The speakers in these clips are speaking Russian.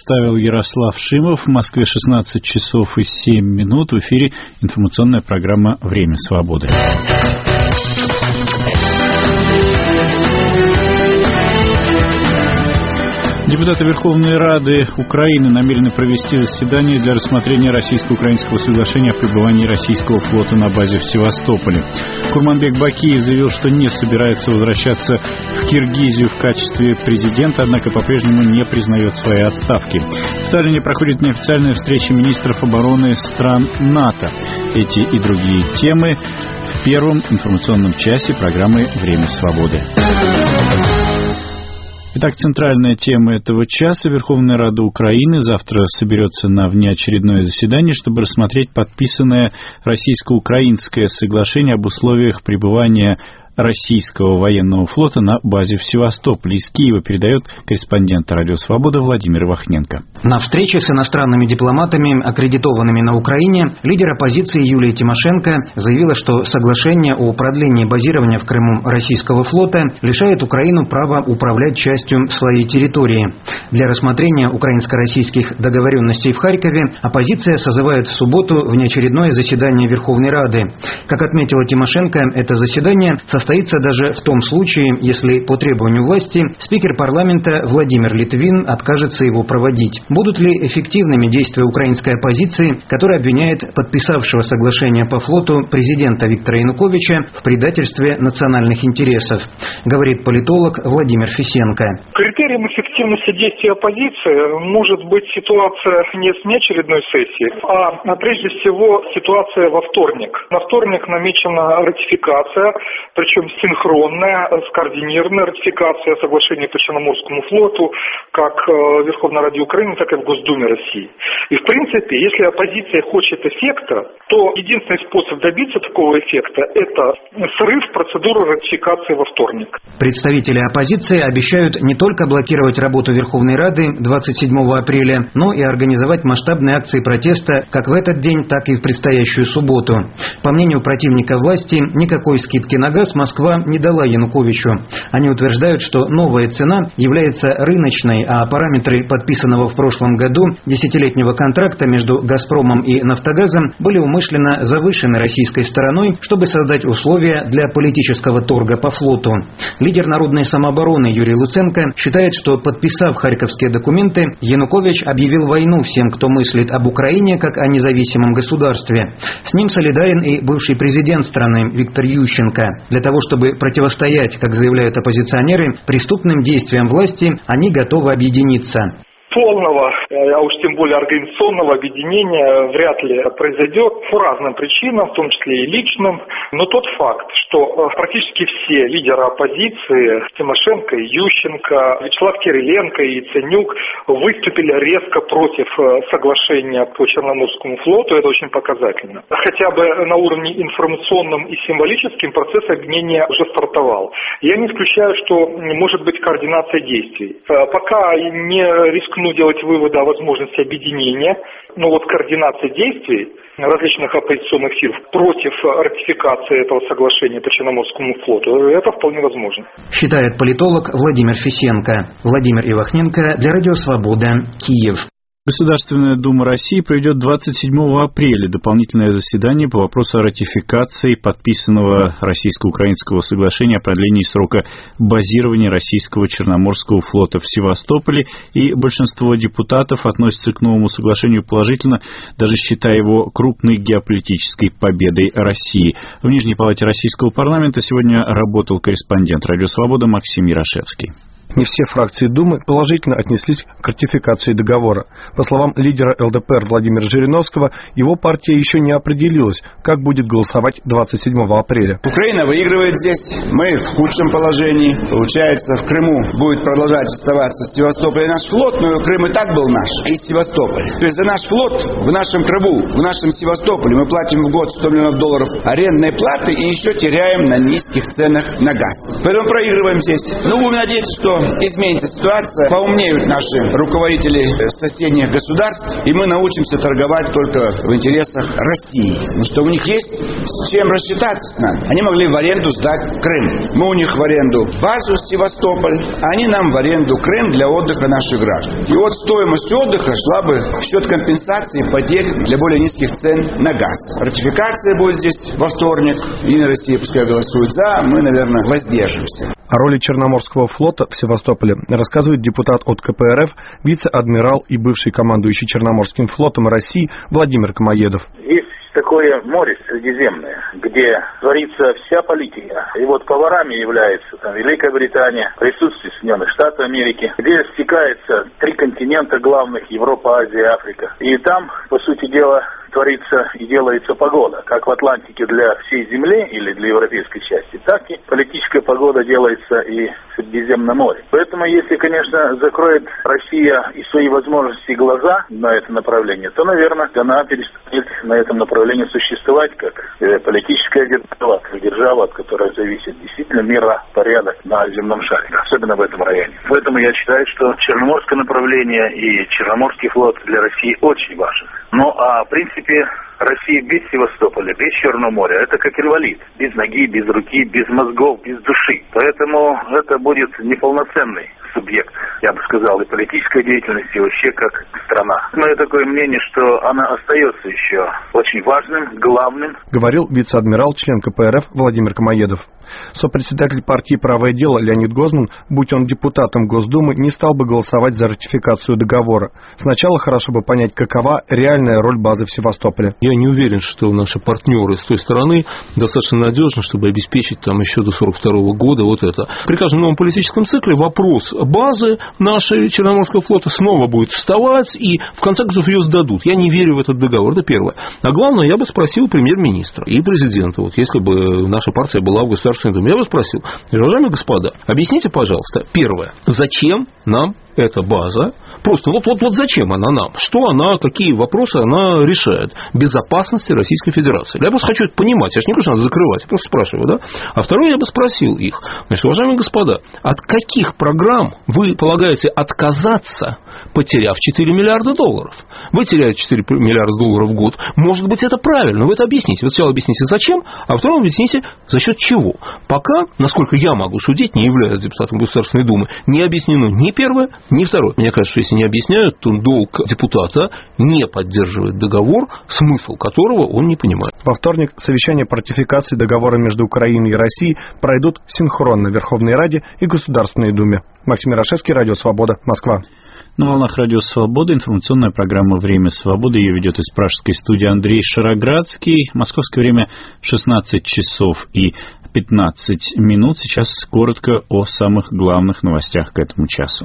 представил Ярослав Шимов. В Москве 16 часов и 7 минут. В эфире информационная программа «Время свободы». Депутаты Верховной Рады Украины намерены провести заседание для рассмотрения российско-украинского соглашения о пребывании российского флота на базе в Севастополе. Курманбек Бакиев заявил, что не собирается возвращаться в Киргизию в качестве президента, однако по-прежнему не признает своей отставки. В Таллине проходит неофициальная встреча министров обороны стран НАТО. Эти и другие темы в первом информационном часе программы «Время свободы». Итак, центральная тема этого часа. Верховная Рада Украины завтра соберется на внеочередное заседание, чтобы рассмотреть подписанное российско-украинское соглашение об условиях пребывания российского военного флота на базе в Севастополе. Из Киева передает корреспондент «Радио Свобода» Владимир Ивахненко. На встрече с иностранными дипломатами, аккредитованными на Украине, лидер оппозиции Юлия Тимошенко заявила, что соглашение о продлении базирования в Крыму российского флота лишает Украину права управлять частью своей территории. Для рассмотрения украинско-российских договоренностей в Харькове оппозиция созывает в субботу внеочередное заседание Верховной Рады. Как отметила Тимошенко, это заседание состоится даже в том случае, если по требованию власти спикер парламента Владимир Литвин откажется его проводить. Будут ли эффективными действия украинской оппозиции, которая обвиняет подписавшего соглашение по флоту президента Виктора Януковича в предательстве национальных интересов, говорит политолог Владимир Фисенко. Критерием эффективности действий оппозиции может быть ситуация не с неочередной сессии, а прежде всего ситуация во вторник. На вторник намечена ратификация, причем синхронная, скоординированная ратификация соглашения по Черноморскому флоту как в Верховной Раде Украины, так и в Госдуме России. И в принципе, если оппозиция хочет эффекта, то единственный способ добиться такого эффекта – это срыв процедуры ратификации во вторник. Представители оппозиции обещают не только блокировать работу Верховной Рады 27 апреля, но и организовать масштабные акции протеста как в этот день, так и в предстоящую субботу. По мнению противника власти, никакой скидки на газ Москва не дала Януковичу. Они утверждают, что новая цена является рыночной, а параметры подписанного в прошлом году десятилетнего контракта между «Газпромом» и «Нафтогазом» были умышленно завышены российской стороной, чтобы создать условия для политического торга по флоту. Лидер народной самообороны Юрий Луценко считает, что, подписав харьковские документы, Янукович объявил войну всем, кто мыслит об Украине как о независимом государстве. С ним солидарен и бывший президент страны Виктор Ющенко. Для того, чтобы противостоять, как заявляют оппозиционеры, преступным действиям власти, они готовы объединиться. Полного, а уж тем более организационного объединения вряд ли произойдет по разным причинам, в том числе и личным. Но тот факт, что практически все лидеры оппозиции, Тимошенко, Ющенко, Вячеслав Кириленко и Яценюк, выступили резко против соглашения по Черноморскому флоту, это очень показательно. Хотя бы на уровне информационном и символическим процесс объединения уже стартовал. Я не исключаю, что может быть координация действий. Пока не рискну делать выводы о возможности объединения, но вот координация действий различных оппозиционных сил против ратификации этого соглашения по Черноморскому флоту, это вполне возможно. Считает политолог Владимир Фисенко. Владимир Ивахненко для Радио Свобода, Киев. Государственная Дума России проведет 27 апреля дополнительное заседание по вопросу о ратификации подписанного российско-украинского соглашения о продлении срока базирования российского Черноморского флота в Севастополе, и большинство депутатов относятся к новому соглашению положительно, даже считая его крупной геополитической победой России. В Нижней палате российского парламента сегодня работал корреспондент «Радио Свобода» Максим Ярошевский. Не все фракции Думы положительно отнеслись к ратификации договора. По словам лидера ЛДПР Владимира Жириновского, его партия еще не определилась, как будет голосовать 27 апреля. Украина выигрывает здесь, мы в худшем положении. Получается, в Крыму будет продолжать оставаться Севастополь наш флот, но Крым и так был наш, и Севастополь. То есть за наш флот в нашем Крыму, в нашем Севастополе мы платим в год $100 миллионов арендной платы и еще теряем на низких ценах на газ. Поэтому проигрываем здесь. Но будем надеяться, что изменится ситуация, поумнеют наши руководители соседних государств, и мы научимся торговать только в интересах России. Потому что у них есть с чем рассчитаться нам. Они могли в аренду сдать Крым. Мы у них в аренду базу Севастополь, а они нам в аренду Крым для отдыха наших граждан. И вот стоимость отдыха шла бы в счет компенсации потерь для более низких цен на газ. Ратификация будет здесь во вторник. И Россия пускай голосует за, мы, наверное, воздержимся. О роли Черноморского флота в Севастополе рассказывает депутат от КПРФ, вице-адмирал и бывший командующий Черноморским флотом России Владимир Камоедов. Есть такое море Средиземное, где творится вся политика. И вот поварами является там Великая Британия, присутствие Соединенных Штатов Америки, где стекаются 3 континента главных: Европа, Азия, Африка. И там, по сути дела, творится и делается погода, как в Атлантике для всей Земли или для европейской части, так и политическая погода делается и в Средиземном море. Поэтому, если, конечно, закроет Россия и свои возможности и глаза на это направление, то, наверное, она перестанет на этом направлении существовать как политическая держава, от которой зависит действительно миропорядок на земном шаре, особенно в этом районе. Поэтому я считаю, что Черноморское направление и Черноморский флот для России очень важен. Ну, а в принципе, Россия без Севастополя, без Черного моря, это как инвалид. Без ноги, без руки, без мозгов, без души. Поэтому это будет неполноценный субъект, я бы сказал, и политической деятельности, и вообще как страна. Мое такое мнение, что она остается еще очень важным, главным. Говорил вице-адмирал, член КПРФ Владимир Камоедов. Сопредседатель партии «Правое дело» Леонид Гозман, будь он депутатом Госдумы, не стал бы голосовать за ратификацию договора. Сначала хорошо бы понять, какова реальная роль базы в Севастополе. Я не уверен, что наши партнеры с той стороны достаточно надежны, чтобы обеспечить там еще до 1942 года вот это. При каждом новом политическом цикле вопрос базы нашей Черноморского флота снова будет вставать, и в конце концов ее сдадут. Я не верю в этот договор, это первое. А главное, я бы спросил премьер-министра и президента, вот если бы наша партия была в Государственной Думе, я бы спросил: уважаемые господа, объясните, пожалуйста, первое, зачем нам эта база? Просто вот зачем она нам? Что она, какие вопросы она решает? Безопасности Российской Федерации. Я просто хочу это понимать. Я же не говорю, что надо закрывать. Я просто спрашиваю, да? А второе, я бы спросил их: значит, уважаемые господа, от каких программ вы полагаете отказаться, потеряв 4 миллиарда долларов? Вы теряете 4 миллиарда долларов в год. Может быть, это правильно. Вы это объясните. Вы сначала объясните, зачем, а потом объясните, за счет чего. Пока, насколько я могу судить, не являясь депутатом Государственной Думы, не объяснено ни первое, ни второе. Мне кажется, что если не объясняют, то долг депутата не поддерживает договор, смысл которого он не понимает. Во вторник совещания по ратификации договора между Украиной и Россией пройдут синхронно в Верховной Раде и Государственной Думе. Максим Ярошевский, Радио Свобода, Москва. На волнах Радио Свобода информационная программа «Время свободы». Ее ведет из пражской студии Андрей Шароградский. Московское время 16 часов и 15 минут. Сейчас коротко о самых главных новостях к этому часу.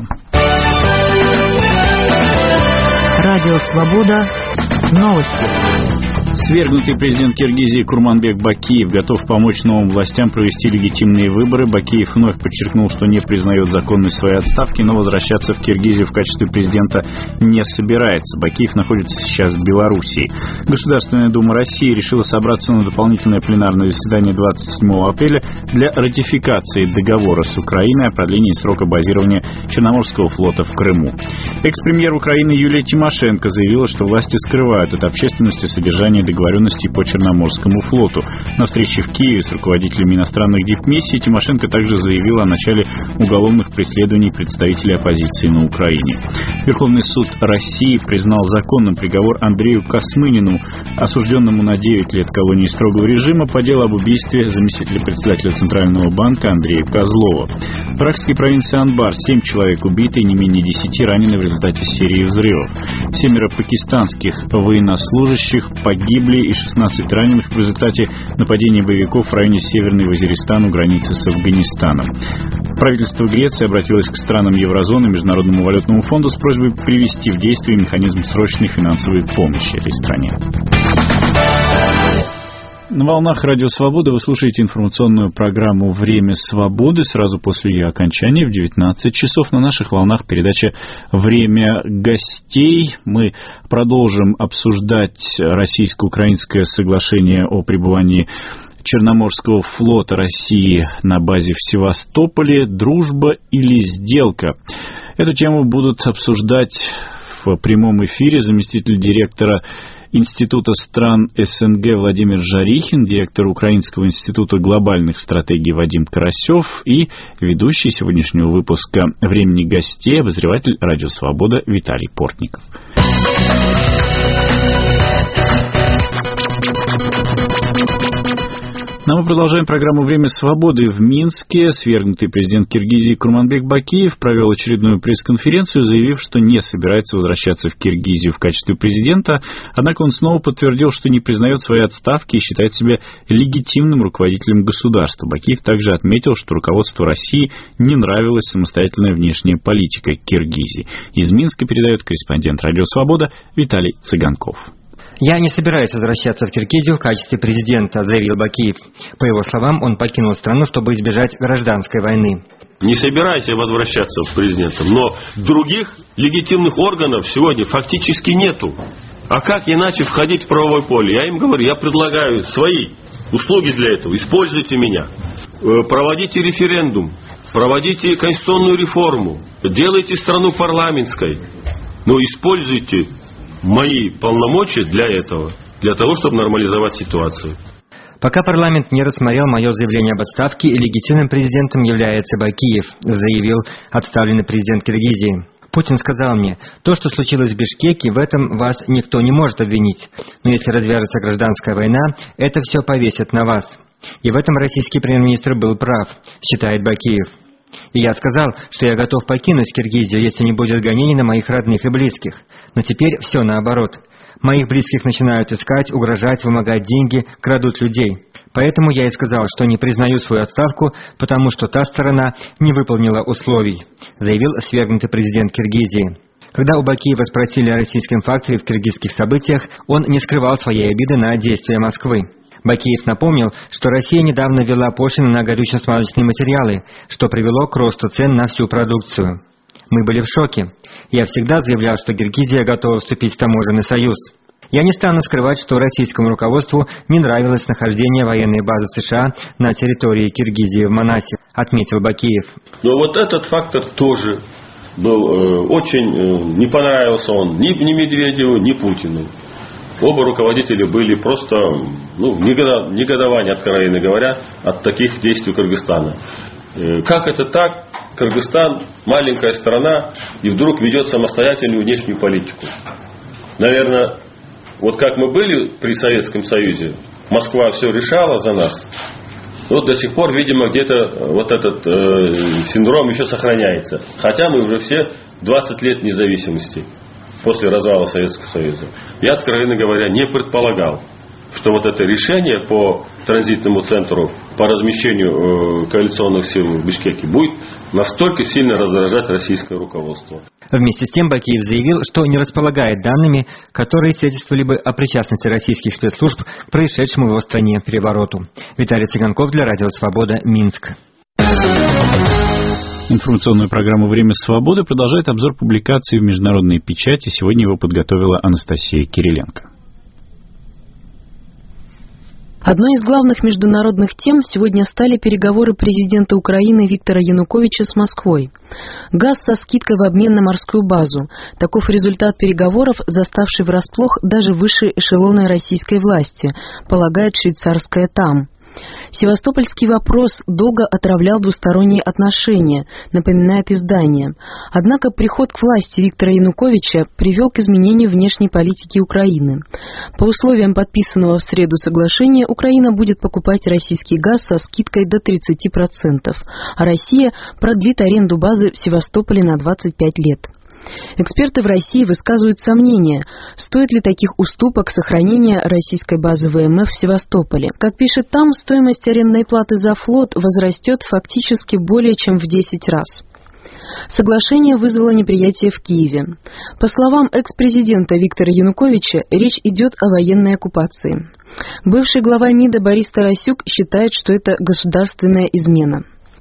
Радио Свобода. Новости. Свергнутый президент Киргизии Курманбек Бакиев готов помочь новым властям провести легитимные выборы. Бакиев вновь подчеркнул, что не признает законность своей отставки, но возвращаться в Киргизию в качестве президента не собирается. Бакиев находится сейчас в Белоруссии. Государственная Дума России решила собраться на дополнительное пленарное заседание 27 апреля для ратификации договора с Украиной о продлении срока базирования Черноморского флота в Крыму. Экс-премьер Украины Юлия Тимошенко заявила, что власти скрывают от общественности содержание договоренностей по Черноморскому флоту. На встрече в Киеве с руководителями иностранных дипмиссий Тимошенко также заявила о начале уголовных преследований представителей оппозиции на Украине. Верховный суд России признал законным приговор Андрею Космынину, осужденному на 9 лет колонии строгого режима по делу об убийстве заместителя председателя Центрального банка Андрея Козлова. В иракской провинции Анбар 7 человек убиты и не менее 10 ранены в результате серии взрывов. 7 пакистанских военнослужащих погибли и 16 раненых в результате нападения боевиков в районе Северной Вазиристана у границы с Афганистаном. Правительство Греции обратилось к странам еврозоны, Международному валютному фонду с просьбой привести в действие механизм срочной финансовой помощи этой стране. На волнах Радио Свобода вы слушаете информационную программу «Время свободы». Сразу после ее окончания в 19 часов на наших волнах передача «Время гостей». Мы продолжим обсуждать российско-украинское соглашение о пребывании Черноморского флота России на базе в Севастополе. Дружба или сделка? Эту тему будут обсуждать в прямом эфире заместитель директора Института стран СНГ Владимир Жарихин, директор Украинского института глобальных стратегий Вадим Карасев и ведущий сегодняшнего выпуска «Времени гостей», обозреватель «Радио Свобода» Виталий Портников. Но мы продолжаем программу «Время свободы» в Минске. Свергнутый президент Киргизии Курманбек Бакиев провел очередную пресс-конференцию, заявив, что не собирается возвращаться в Киргизию в качестве президента. Однако он снова подтвердил, что не признает своей отставки и считает себя легитимным руководителем государства. Бакиев также отметил, что руководству России не нравилась самостоятельная внешняя политика Киргизии. Из Минска передает корреспондент «Радио Свобода» Виталий Цыганков. «Я не собираюсь возвращаться в Киргизию в качестве президента», — заявил Бакиев. По его словам, он покинул страну, чтобы избежать гражданской войны. Не собирайся возвращаться в президента, но других легитимных органов сегодня фактически нету. А как иначе входить в правовое поле? Я им говорю, я предлагаю свои услуги для этого. Используйте меня. Проводите референдум, проводите конституционную реформу, делайте страну парламентской, но используйте мои полномочия для этого, для того, чтобы нормализовать ситуацию. Пока парламент не рассмотрел мое заявление об отставке, легитимным президентом является Бакиев, заявил отставленный президент Киргизии. Путин сказал мне, то, что случилось в Бишкеке, в этом вас никто не может обвинить. Но если развяжется гражданская война, это все повесят на вас. И в этом российский премьер-министр был прав, считает Бакиев. И я сказал, что я готов покинуть Киргизию, если не будет гонений на моих родных и близких. Но теперь все наоборот. Моих близких начинают искать, угрожать, вымогать деньги, крадут людей. Поэтому я и сказал, что не признаю свою отставку, потому что та сторона не выполнила условий, заявил свергнутый президент Киргизии. Когда у Бакиева спросили о российском факторе в киргизских событиях, он не скрывал своей обиды на действия Москвы. Бакиев напомнил, что Россия недавно ввела пошлины на горюче-смазочные материалы, что привело к росту цен на всю продукцию. Мы были в шоке. Я всегда заявлял, что Киргизия готова вступить в таможенный союз. Я не стану скрывать, что российскому руководству не нравилось нахождение военной базы США на территории Киргизии в Манасе, отметил Бакиев. Но вот этот фактор тоже был очень не понравился он ни Медведеву, ни Путину. Оба руководителя были просто в негодовании, откровенно говоря, от таких действий Кыргызстана. Как это так? Кыргызстан маленькая страна и вдруг ведет самостоятельную внешнюю политику. Наверное, вот как мы были при Советском Союзе, Москва все решала за нас. Вот до сих пор, видимо, где-то вот этот синдром еще сохраняется. Хотя мы уже все 20 лет независимости после развала Советского Союза. Я, откровенно говоря, не предполагал, что вот это решение по транзитному центру, по размещению коалиционных сил в Бишкеке будет настолько сильно раздражать российское руководство. Вместе с тем Бакиев заявил, что не располагает данными, которые свидетельствовали бы о причастности российских спецслужб к происшедшему в его стране перевороту. Виталий Цыганков для Радио Свобода, Минск. Информационную программу «Время свободы» продолжает обзор публикаций в международной печати. Сегодня его подготовила Анастасия Кириленко. Одной из главных международных тем сегодня стали переговоры президента Украины Виктора Януковича с Москвой. Газ со скидкой в обмен на морскую базу. Таков результат переговоров, заставший врасплох даже высшие эшелоны российской власти, полагает швейцарская ТАМ. Севастопольский вопрос долго отравлял двусторонние отношения, напоминает издание. Однако приход к власти Виктора Януковича привел к изменению внешней политики Украины. По условиям подписанного в среду соглашения, Украина будет покупать российский газ со скидкой до 30%, а Россия продлит аренду базы в Севастополе на 25 лет. Эксперты в России высказывают сомнения, стоит ли таких уступок сохранения российской базы ВМФ в Севастополе. Как пишет ТАМ, стоимость арендной платы за флот возрастет фактически более чем в 10 раз. Соглашение вызвало неприятие в Киеве. По словам экс-президента Виктора Януковича, речь идет о военной оккупации. Бывший глава МИДа Борис Тарасюк считает, что это государственная измена.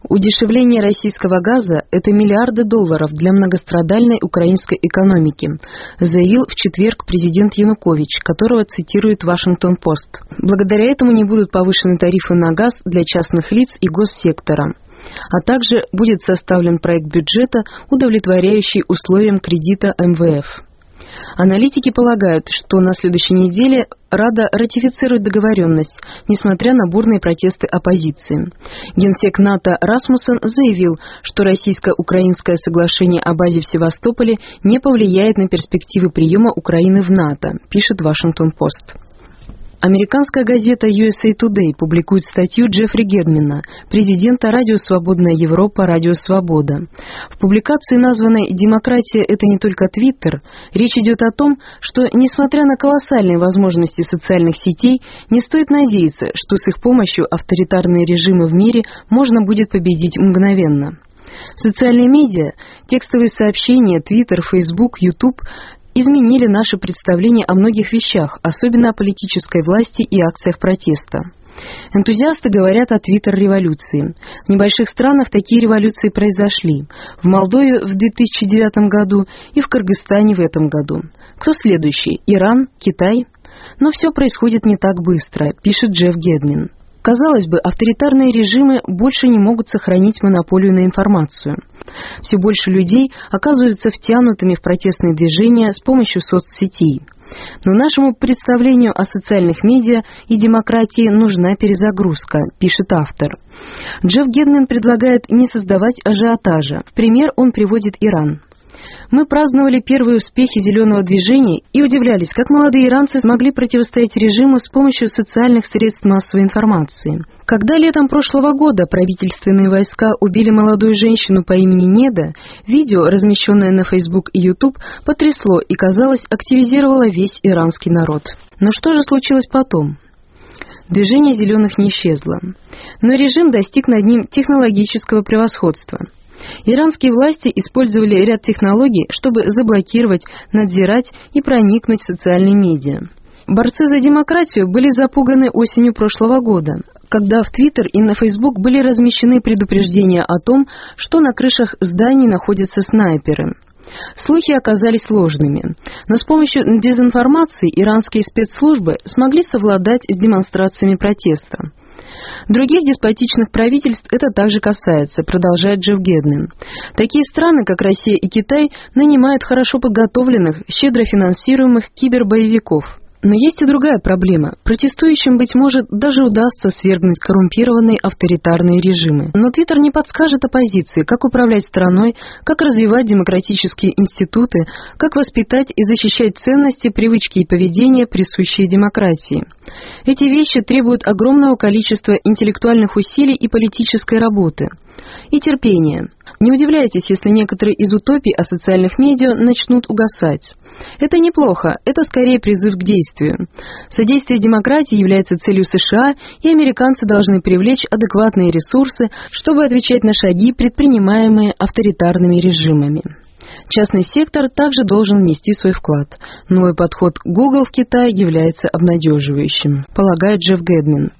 Удешевление российского газа – это миллиарды долларов для многострадальной украинской экономики, заявил в четверг президент Янукович, которого цитирует Вашингтон-Пост. Благодаря этому не будут повышены тарифы на газ для частных лиц и госсектора, а также будет составлен проект бюджета, удовлетворяющий условиям кредита МВФ. Аналитики полагают, что на следующей неделе Рада ратифицирует договоренность, несмотря на бурные протесты оппозиции. Генсек НАТО Расмуссен заявил, что российско-украинское соглашение о базе в Севастополе не повлияет на перспективы приема Украины в НАТО, пишет Вашингтон-Пост. Американская газета USA Today публикует статью Джеффри Гедмина, президента радио «Свободная Европа», «Радио Свобода». В публикации, названной «Демократия – это не только Твиттер», речь идет о том, что, несмотря на колоссальные возможности социальных сетей, не стоит надеяться, что с их помощью авторитарные режимы в мире можно будет победить мгновенно. Социальные медиа, текстовые сообщения, Твиттер, Фейсбук, Ютуб – изменили наше представление о многих вещах, особенно о политической власти и акциях протеста. Энтузиасты говорят о Твиттер-революции. В небольших странах такие революции произошли. В Молдове в 2009 году и в Кыргызстане в этом году. Кто следующий? Иран? Китай? Но все происходит не так быстро, пишет Джефф Гедмин. Казалось бы, авторитарные режимы больше не могут сохранить монополию на информацию. Все больше людей оказываются втянутыми в протестные движения с помощью соцсетей. Но нашему представлению о социальных медиа и демократии нужна перезагрузка, пишет автор. Джефф Гедмин предлагает не создавать ажиотажа. В пример он приводит Иран. Мы праздновали первые успехи зеленого движения и удивлялись, как молодые иранцы смогли противостоять режиму с помощью социальных средств массовой информации. Когда летом прошлого года правительственные войска убили молодую женщину по имени Неда, видео, размещенное на Facebook и YouTube, потрясло и, казалось, активизировало весь иранский народ. Но что же случилось потом? Движение зеленых не исчезло, но режим достиг над ним технологического превосходства. Иранские власти использовали ряд технологий, чтобы заблокировать, надзирать и проникнуть в социальные медиа. Борцы за демократию были запуганы осенью прошлого года, когда в Твиттер и на Фейсбук были размещены предупреждения о том, что на крышах зданий находятся снайперы. Слухи оказались ложными, но с помощью дезинформации иранские спецслужбы смогли совладать с демонстрациями протеста. Других деспотичных правительств это также касается, продолжает Джефф Гедмин. Такие страны, как Россия и Китай, нанимают хорошо подготовленных, щедро финансируемых кибербоевиков. Но есть и другая проблема. Протестующим, быть может, даже удастся свергнуть коррумпированные авторитарные режимы. Но Твиттер не подскажет оппозиции, как управлять страной, как развивать демократические институты, как воспитать и защищать ценности, привычки и поведение, присущие демократии. Эти вещи требуют огромного количества интеллектуальных усилий и политической работы. И терпения. Не удивляйтесь, если некоторые из утопий о социальных медиа начнут угасать. Это неплохо, это скорее призыв к действию. Содействие демократии является целью США, и американцы должны привлечь адекватные ресурсы, чтобы отвечать на шаги, предпринимаемые авторитарными режимами. Частный сектор также должен внести свой вклад. Новый подход Google в Китае является обнадеживающим, полагает Джефф Гедмин.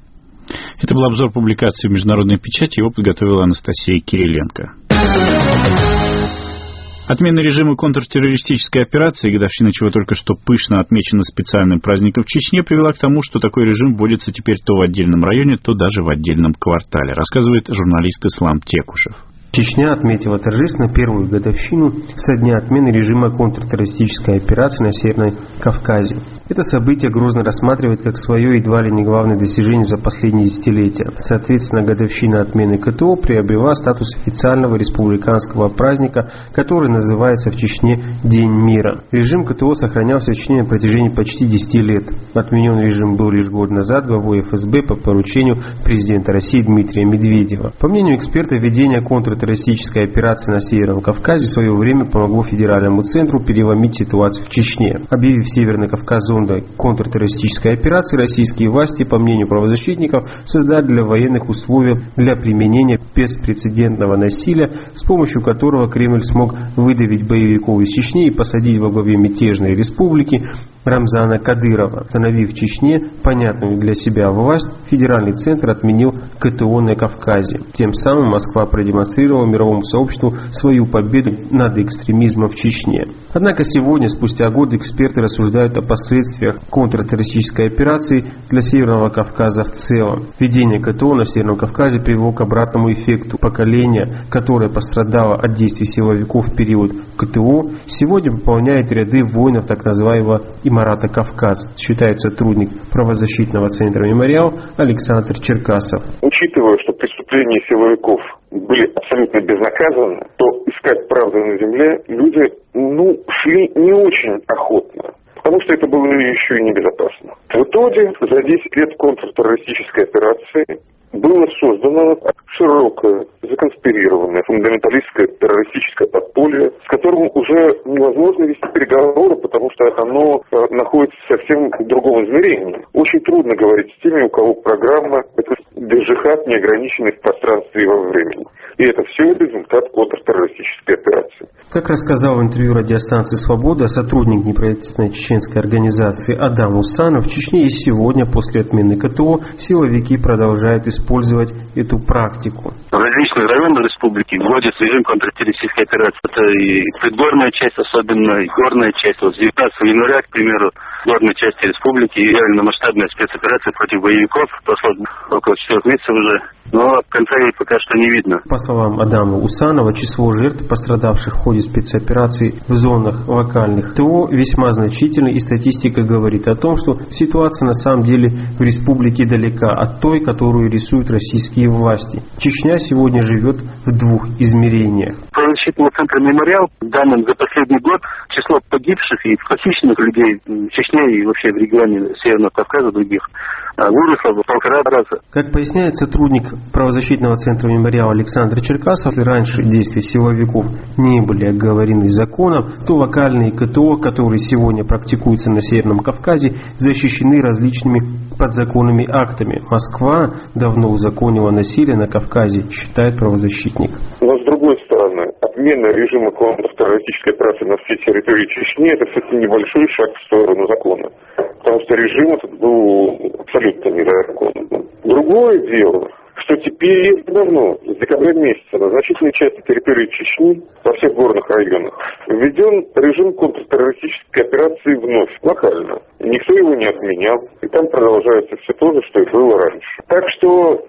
Это был обзор публикации в международной печати, его подготовила Анастасия Кириленко. Отмена режима контртеррористической операции, годовщина чего только что пышно отмечена специальным праздником в Чечне, привела к тому, что такой режим вводится теперь то в отдельном районе, то даже в отдельном квартале, рассказывает журналист Ислам Текушев. Чечня отметила торжественно первую годовщину со дня отмены режима контртеррористической операции на Северном Кавказе. Это событие Грозно рассматривает как свое едва ли не главное достижение за последние десятилетия. Соответственно, годовщина отмены КТО приобрела статус официального республиканского праздника, который называется в Чечне День мира. Режим КТО сохранялся в Чечне на протяжении почти 10 лет. Отменен режим был лишь год назад главой ФСБ по поручению президента России Дмитрия Медведева. По мнению экспертов, введение контртеррористической операции на Северном Кавказе в свое время помогло федеральному центру переломить ситуацию в Чечне. Объявив Северный Кавказ зоной контртеррористической операции, российские власти, по мнению правозащитников, создали для военных условия для применения беспрецедентного насилия, с помощью которого Кремль смог выдавить боевиков из Чечни и посадить во главе мятежной республики Рамзана Кадырова. Установив в Чечне понятную для себя власть, федеральный центр отменил КТО на Кавказе. Тем самым Москва продемонстрировала мировому сообществу свою победу над экстремизмом в Чечне. Однако сегодня, спустя годы, эксперты рассуждают о последствиях контртеррористической операции для Северного Кавказа в целом. Введение КТО на Северном Кавказе привело к обратному эффекту. Поколение, которое пострадало от действий силовиков в период КТО, сегодня пополняет ряды воинов так называемого Имарата Кавказ, считает сотрудник правозащитного центра «Мемориал» Александр Черкасов. Учитывая, что преступления силовиков были абсолютно безнаказаны, то искать правду на земле люди шли не очень охотно, потому что это было еще и небезопасно. В итоге за 10 лет контртеррористической операции было создано широкое, законспирированное, фундаменталистское террористическое подполье, с которым уже невозможно вести переговоры, потому что оно находится совсем в другом измерении. Очень трудно говорить с теми, у кого программа – это джихад, неограниченный в пространстве и во времени. И это все результат контртеррористической операции. Как рассказал в интервью радиостанции «Свобода» сотрудник неправительственной чеченской организации Адам Усанов, в Чечне и сегодня, после отмены КТО, силовики продолжают использовать эту практику. В различных районах республики вводится режим контртеррористической операции. Это и предгорная часть, особенно и горная часть. Вот с 19 января, к примеру, в горной части республики реально масштабная спецоперация против боевиков. Прошло около 4 месяцев уже. Но конца ей пока что не видно. По словам Адама Усанова, число жертв, пострадавших в ходе спецоперации в зонах локальных ТО, весьма значительно, и статистика говорит о том, что ситуация на самом деле в республике далека от той, которую рисуют российские власти. Чечня сегодня живет в двух измерениях. Правозащитного центра «Мемориал» данным за последний год число погибших и похищенных людей в Чечне и вообще в регионе Северного Кавказа других выросло в 1,5 раза. Как поясняет сотрудник правозащитного центра «Мемориал» Александр Черкасов, если раньше действия силовиков не были оговорены законом, то локальные КТО, которые сегодня практикуются на Северном Кавказе, защищены различными подзаконными актами. Москва давно узаконила насилие на Кавказе, считает правозащитник. Но с другой стороны, отмена режима контртеррористической операции на всей территории Чечни – это все-таки небольшой шаг в сторону закона. Потому что режим этот был абсолютно незаконным. Другое дело, что теперь давно, с декабря месяца, на значительной части территории Чечни, во всех горных районах, введен режим контртеррористической операции вновь, локально. Никто его не отменял, и там продолжается все то же, что и было раньше. Так что,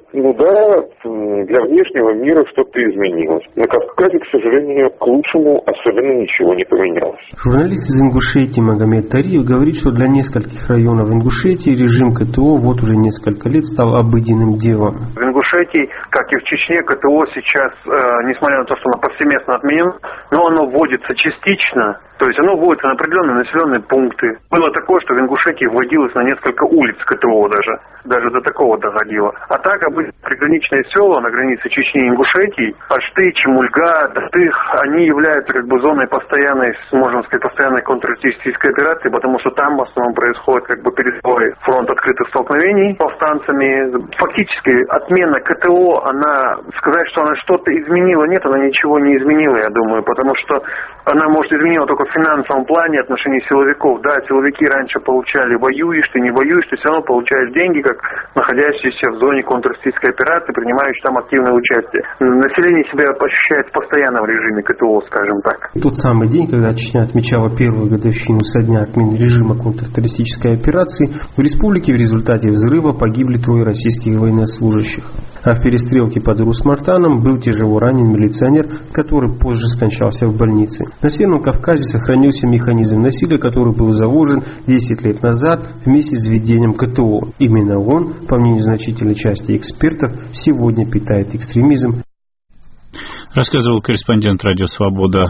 для внешнего мира что-то изменилось. На Кавказе, к сожалению, к лучшему особенно ничего не поменялось. Журналист из Ингушетии Магомед Тариев говорит, что для нескольких районов Ингушетии режим КТО вот уже несколько лет стал обыденным делом. В Ингушетии, как и в Чечне, КТО сейчас, несмотря на то, что оно повсеместно отменено, но оно вводится частично, то есть оно вводится на определенные населенные пункты. Было такое, что в Ингушетии вводилось на несколько улиц КТО даже до такого доходило. А так обычно приграничные села на границе Чечни и Ингушетии, Ашты, Чемульга, Датых, они являются зоной постоянной, можно сказать, постоянной контртеррористической операции, потому что там в основном происходит передовой фронт открытых столкновений с повстанцами. Фактически отмена КТО, сказать, что она что-то изменила, нет, она ничего не изменила, я думаю, потому что она, может, изменила только в финансовом плане отношений силовиков. Да, силовики раньше получали, воюешь ты, не воюешь, ты все равно получаешь деньги, как находящиеся в зоне контртеррористической операции, принимающие там активное участие. Население себя ощущает в постоянном режиме КТО, скажем так. Тот самый день, когда Чечня отмечала первую годовщину со дня отмены режима контртеррористической операции, в республике в результате взрыва погибли 3 российских военнослужащих. А в перестрелке под Урус-Мартаном был тяжело ранен милиционер, который позже скончался в больнице. На Северном Кавказе сохранился механизм насилия, который был заложен 10 лет назад вместе с введением КТО. Именно он, по мнению значительной части экспертов, сегодня питает экстремизм. Рассказывал корреспондент «Радио Свобода»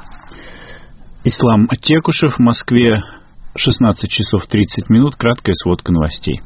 Ислам Текушев. В Москве 16 часов 30 минут. Краткая сводка новостей.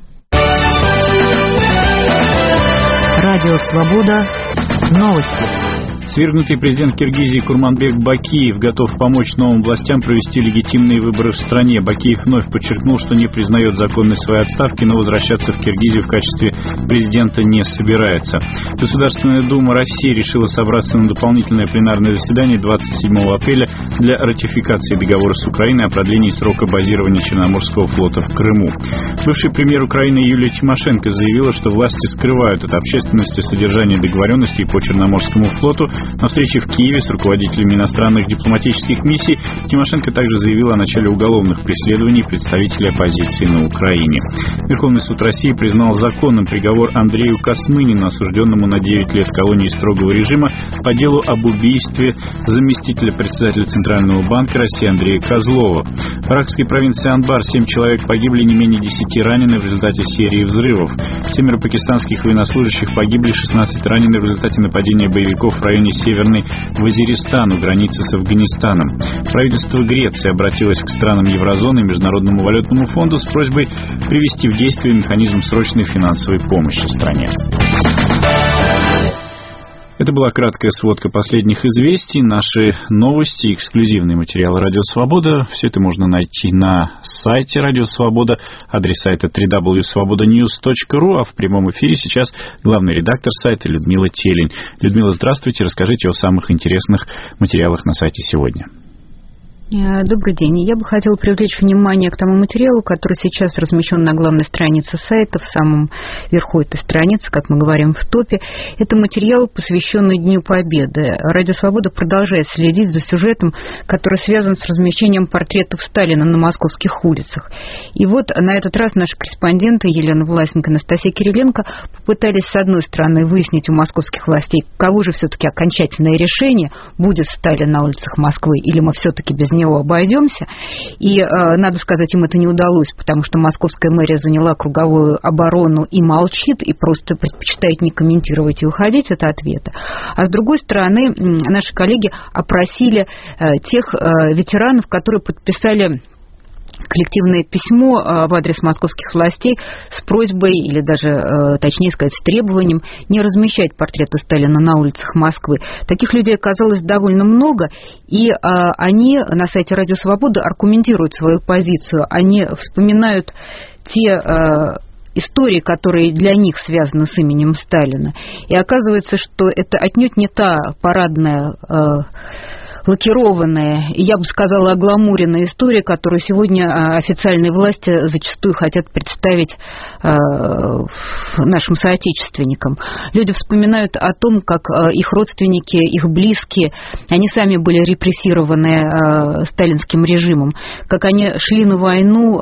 Радио Свобода. Новости. Свергнутый президент Киргизии Курманбек Бакиев готов помочь новым властям провести легитимные выборы в стране. Бакиев вновь подчеркнул, что не признает законность своей отставки, но возвращаться в Киргизию в качестве президента не собирается. Государственная дума России решила собраться на дополнительное пленарное заседание 27 апреля для ратификации договора с Украиной о продлении срока базирования Черноморского флота в Крыму. Бывший премьер Украины Юлия Тимошенко заявила, что власти скрывают от общественности содержание договоренностей по Черноморскому флоту. На встрече в Киеве с руководителями иностранных дипломатических миссий Тимошенко также заявила о начале уголовных преследований представителей оппозиции на Украине. Верховный суд России признал законным приговор Андрею Космынину, осужденному на 9 лет колонии строгого режима по делу об убийстве заместителя председателя Центрального банка России Андрея Козлова. В иракской провинции Анбар 7 человек погибли, не менее 10 ранены в результате серии взрывов. 7 пакистанских военнослужащих погибли, 16 ранены в результате нападения боевиков в районе Северный Вазиристан у границы с Афганистаном. Правительство Греции обратилось к странам еврозоны и Международному валютному фонду с просьбой привести в действие механизм срочной финансовой помощи стране. Это была краткая сводка последних известий, наши новости, эксклюзивные материалы «Радио Свобода». Все это можно найти на сайте «Радио Свобода», адрес сайта www.svobodanews.ru, а в прямом эфире сейчас главный редактор сайта Людмила Телень. Людмила, здравствуйте, расскажите о самых интересных материалах на сайте сегодня. Добрый день. Я бы хотела привлечь внимание к тому материалу, который сейчас размещен на главной странице сайта, в самом верху этой страницы, как мы говорим, в топе. Это материал, посвященный Дню Победы. Радио Свобода продолжает следить за сюжетом, который связан с размещением портретов Сталина на московских улицах. И вот на этот раз наши корреспонденты Елена Власенко и Анастасия Кириленко попытались, с одной стороны, выяснить у московских властей, кого же все-таки окончательное решение, будет Сталин на улицах Москвы или мы все-таки без него обойдемся. И, надо сказать, им это не удалось, потому что московская мэрия заняла круговую оборону и молчит, и просто предпочитает не комментировать и уходить от ответа. А с другой стороны, наши коллеги опросили тех ветеранов, которые подписали коллективное письмо в адрес московских властей с просьбой, или даже, точнее сказать, с требованием не размещать портреты Сталина на улицах Москвы. Таких людей оказалось довольно много, и они на сайте «Радио Свобода» аргументируют свою позицию. Они вспоминают те истории, которые для них связаны с именем Сталина. И оказывается, что это отнюдь не та парадная, лакированная, и я бы сказала, огламуренная история, которую сегодня официальные власти зачастую хотят представить нашим соотечественникам. Люди вспоминают о том, как их родственники, их близкие, они сами были репрессированы сталинским режимом, как они шли на войну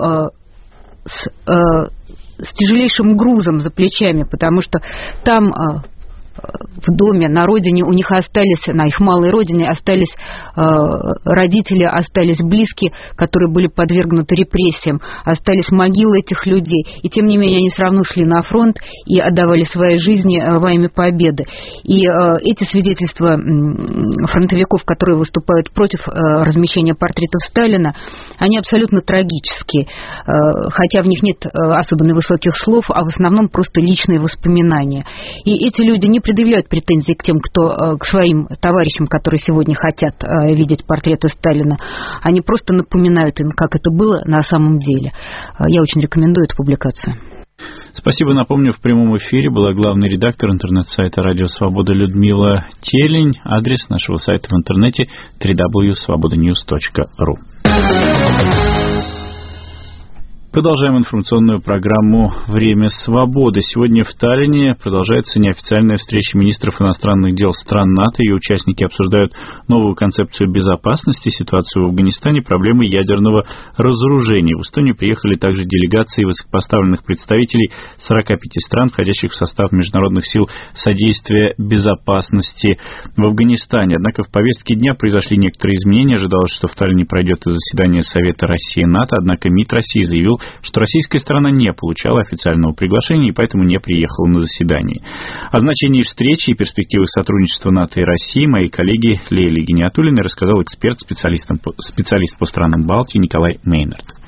с тяжелейшим грузом за плечами, потому что там в доме, на родине у них остались, на их малой родине остались родители, остались близкие, которые были подвергнуты репрессиям, остались могилы этих людей. И тем не менее они все равно шли на фронт и отдавали свои жизни во имя победы. И эти свидетельства фронтовиков, которые выступают против размещения портретов Сталина, они абсолютно трагические, хотя в них нет особенно высоких слов, а в основном просто личные воспоминания. И эти люди не предъявляют претензий к тем, к своим товарищам, которые сегодня хотят видеть портреты Сталина. Они просто напоминают им, как это было на самом деле. Я очень рекомендую эту публикацию. Спасибо. Напомню, в прямом эфире была главный редактор интернет-сайта «Радио Свобода» Людмила Телень. Адрес нашего сайта в интернете www.svobodanews.ru. Продолжаем информационную программу «Время свободы». Сегодня в Таллине продолжается неофициальная встреча министров иностранных дел стран НАТО. Ее участники обсуждают новую концепцию безопасности, ситуацию в Афганистане, проблемы ядерного разоружения. В Эстонию приехали также делегации высокопоставленных представителей 45 стран, входящих в состав международных сил содействия безопасности в Афганистане. Однако в повестке дня произошли некоторые изменения. Ожидалось, что в Таллине пройдет заседание Совета России-НАТО, однако МИД России заявил, что российская сторона не получала официального приглашения и поэтому не приехала на заседание. О значении встречи и перспективах сотрудничества НАТО и России моей коллеге Лейле Гиниатуллиной рассказал эксперт, специалист по странам Балтии Николай Мейнард.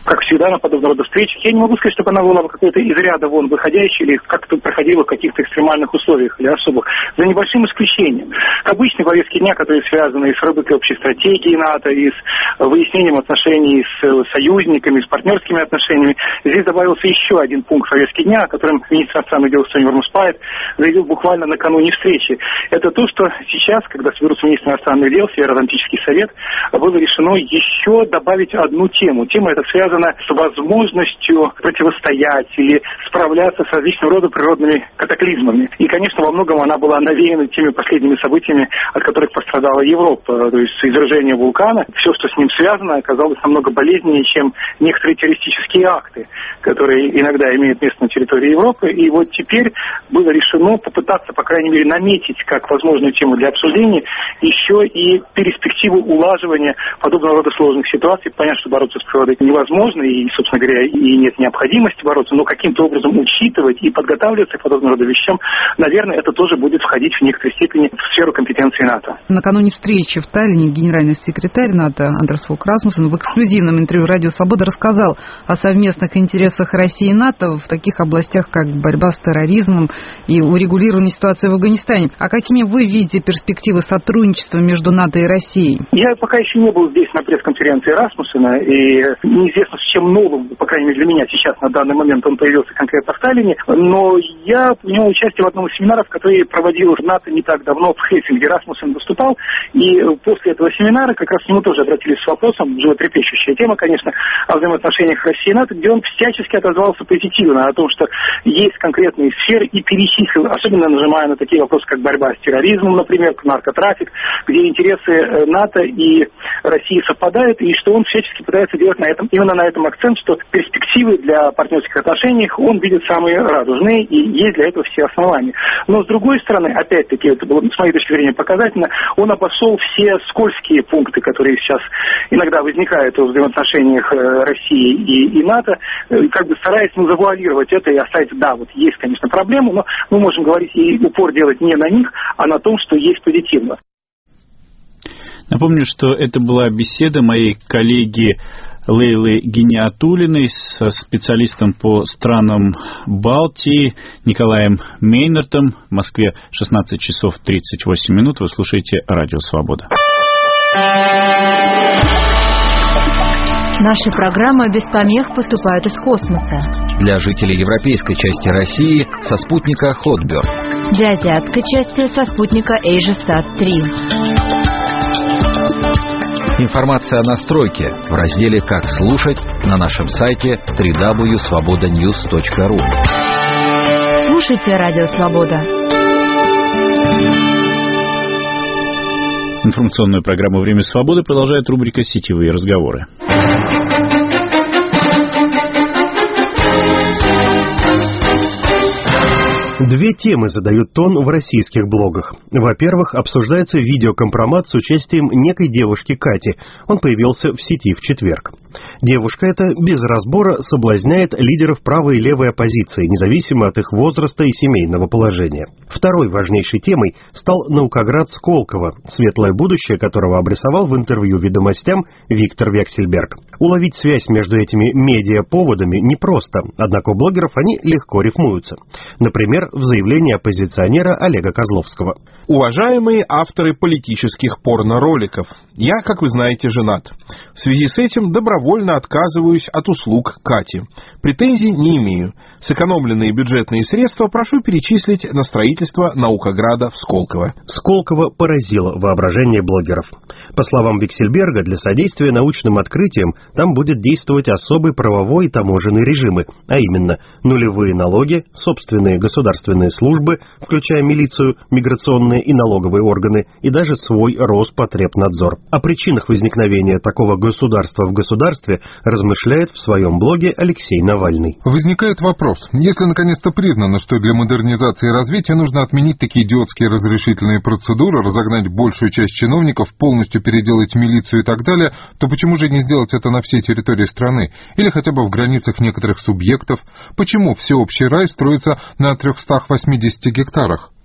как всегда, на подобного рода встречах. Я не могу сказать, чтобы она была какой-то из ряда вон выходящей или как-то проходила в каких-то экстремальных условиях или особых, за небольшим исключением. Обычные повестки дня, которые связаны с работой общей стратегии НАТО, и с выяснением отношений с союзниками, с партнерскими отношениями, здесь добавился еще один пункт повестки дня, о котором министр иностранных дел Сони Вармуспайт заявил буквально накануне встречи. Это то, что сейчас, когда соберутся министры иностранных дел, Североатлантический совет, было решено еще добавить одну тему. Тема эта связана с возможностью противостоять или справляться с различного рода природными катаклизмами. И, конечно, во многом она была навеяна теми последними событиями, от которых пострадала Европа. То есть извержение вулкана, все, что с ним связано, оказалось намного болезненнее, чем некоторые террористические акты, которые иногда имеют место на территории Европы. И вот теперь было решено попытаться, по крайней мере, наметить как возможную тему для обсуждения еще и перспективу улаживания подобного рода сложных ситуаций. Понятно, что бороться с природой невозможно, и, собственно говоря, и нет необходимости бороться, но каким-то образом учитывать и подготавливаться к подобного рода вещам, наверное, это тоже будет входить в некоторой степени в сферу компетенции НАТО. Накануне встречи в Таллине генеральный секретарь НАТО Андерс Фог Расмуссен в эксклюзивном интервью «Радио Свобода» рассказал о совместных интересах России и НАТО в таких областях, как борьба с терроризмом и урегулирование ситуации в Афганистане. А какими вы видите перспективы сотрудничества между НАТО и Россией? Я пока еще не был здесь на пресс-конференции Расмуссена, и неизвестно, с чем новым, по крайней мере для меня сейчас на данный момент он появился конкретно в Таллине, но я принял участие в одном из семинаров, который проводил в НАТО не так давно в Хельсинки. Расмуссен выступал, и после этого семинара как раз к нему тоже обратились с вопросом, животрепещущая тема, конечно, о взаимоотношениях России и НАТО, где он всячески отозвался позитивно о том, что есть конкретные сферы, и перечислил, особенно нажимая на такие вопросы, как борьба с терроризмом, например, наркотрафик, где интересы НАТО и России совпадают, и что он всячески пытается делать именно на этом акцент, что перспективы для партнерских отношений он видит самые радужные, и есть для этого все основания. Но, с другой стороны, опять-таки, это было, с моей точки зрения, показательно, он обошел все скользкие пункты, которые сейчас иногда возникают в взаимоотношениях России и НАТО, как бы стараясь завуалировать это и оставить, да, вот есть, конечно, проблемы, но мы можем говорить и упор делать не на них, а на том, что есть позитивно. Напомню, что это была беседа моей коллеги Лейлы Гиниатуллиной со специалистом по странам Балтии Николаем Мейнартом. В Москве 16 часов 38 минут. Вы слушаете «Радио Свобода». Наши программы без помех поступают из космоса. Для жителей европейской части России со спутника Hotbird. Для азиатской части со спутника AsiaSat-3. Информация о настройке в разделе «Как слушать» на нашем сайте www.svobodanews.ru. Слушайте «Радио Свобода». Информационную программу «Время свободы» продолжает рубрика «Сетевые разговоры». Две темы задают тон в российских блогах. Во-первых, обсуждается видеокомпромат с участием некой девушки Кати. Он появился в сети в четверг. Девушка эта без разбора соблазняет лидеров правой и левой оппозиции, независимо от их возраста и семейного положения. Второй важнейшей темой стал наукоград Сколково, светлое будущее которого обрисовал в интервью «Ведомостям» Виктор Вексельберг. Уловить связь между этими медиаповодами непросто, однако у блогеров они легко рифмуются. Например, в заявлении оппозиционера Олега Козловского. Уважаемые авторы политических порно-роликов, я, как вы знаете, женат. В связи с этим добровольно отказываюсь от услуг Кати. Претензий не имею. Сэкономленные бюджетные средства прошу перечислить на строительство наукограда в Сколково. Сколково поразило воображение блогеров. По словам Вексельберга, для содействия научным открытиям там будет действовать особый правовой и таможенный режимы, а именно нулевые налоги, собственные государственные службы, включая милицию, миграционные и налоговые органы, и даже свой Роспотребнадзор. О причинах возникновения такого государства в государстве размышляет в своем блоге Алексей Навальный. Возникает вопрос. Если наконец-то признано, что для модернизации и развития нужно отменить такие идиотские разрешительные процедуры, разогнать большую часть чиновников, полностью переделать милицию и так далее, то почему же не сделать это на всей территории страны? Или хотя бы в границах некоторых субъектов? Почему всеобщий рай строится на 380 гектарах?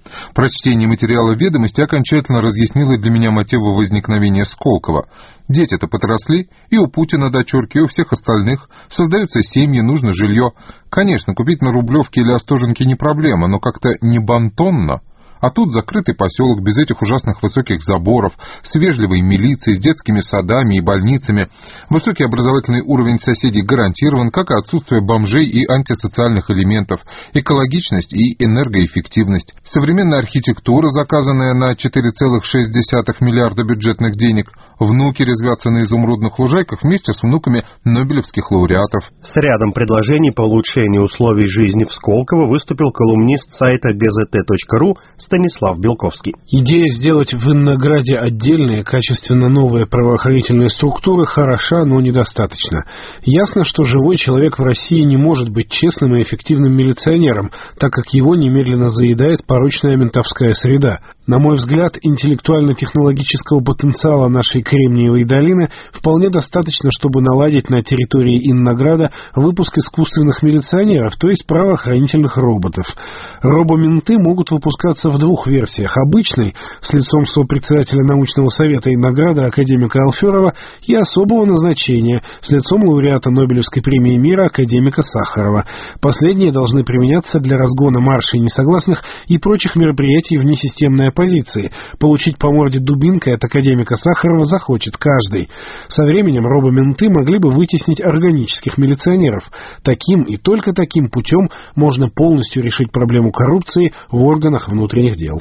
Прочтение материала «Ведомости» окончательно разъяснило для меня мотивы возникновения Сколково. Дети-то подросли, и у Путина дочурки, и у всех остальных. Создаются семьи, нужно жилье. Конечно, купить на Рублевке или Остоженке не проблема, но как-то не бонтонно. А тут закрытый поселок без этих ужасных высоких заборов, с вежливой милицией, с детскими садами и больницами. Высокий образовательный уровень соседей гарантирован, как и отсутствие бомжей и антисоциальных элементов, экологичность и энергоэффективность. Современная архитектура, заказанная на 4,6 миллиарда бюджетных денег. Внуки резвятся на изумрудных лужайках вместе с внуками нобелевских лауреатов. С рядом предложений по улучшению условий жизни в Сколково выступил колумнист сайта bezet.ru Станислав Белковский. Идея сделать в Иннограде отдельные, качественно новые правоохранительные структуры хороша, но недостаточно. Ясно, что живой человек в России не может быть честным и эффективным милиционером, так как его немедленно заедает порочная ментовская среда. На мой взгляд, интеллектуально-технологического потенциала нашей Кремниевой долины вполне достаточно, чтобы наладить на территории Иннограда выпуск искусственных милиционеров, то есть правоохранительных роботов. Робоменты могут выпускаться в двух версиях. Обычной, с лицом сопредседателя научного совета Иннограда академика Алферова, и особого назначения, с лицом лауреата Нобелевской премии мира академика Сахарова. Последние должны применяться для разгона маршей несогласных и прочих мероприятий внесистемной оппозиции. Получить по морде дубинкой от академика Сахарова захочет каждый. Со временем робоменты могли бы вытеснить органических милиционеров. Таким и только таким путем можно полностью решить проблему коррупции в органах внутренних дел.